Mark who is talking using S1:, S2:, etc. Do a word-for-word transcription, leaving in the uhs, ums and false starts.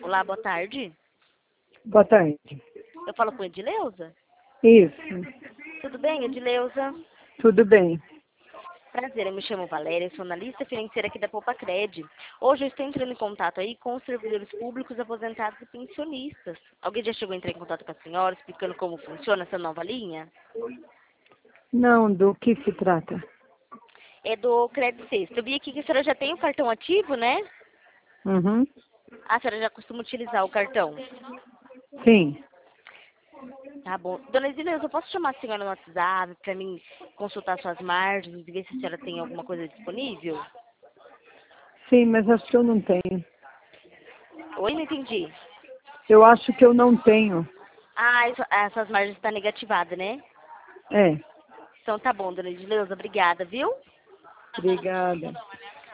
S1: Olá, boa tarde.
S2: Boa tarde.
S1: Eu falo com Edileuza?
S2: Isso.
S1: Tudo bem, Edileuza?
S2: Tudo bem.
S1: Prazer, eu me chamo Valéria, sou analista financeira aqui da Poupa-Cred. Hoje eu estou entrando em contato aí com os servidores públicos, aposentados e pensionistas. Alguém já chegou a entrar em contato com a senhora, explicando como funciona essa nova linha?
S2: Não, do que se trata?
S1: É do Credit Sexta. Eu vi aqui que a senhora já tem o cartão ativo, né?
S2: Uhum.
S1: A senhora já costuma utilizar o cartão?
S2: Sim.
S1: Tá bom. Dona Edileuza, eu posso chamar a senhora no WhatsApp para mim consultar suas margens e ver se a senhora tem alguma coisa disponível?
S2: Sim, mas acho que eu não tenho.
S1: Oi, não entendi.
S2: Eu acho que eu não tenho.
S1: Ah, isso, essas margens estão negativadas, né?
S2: É.
S1: Então tá bom, dona Edileuza, obrigada, viu?
S2: Obrigada.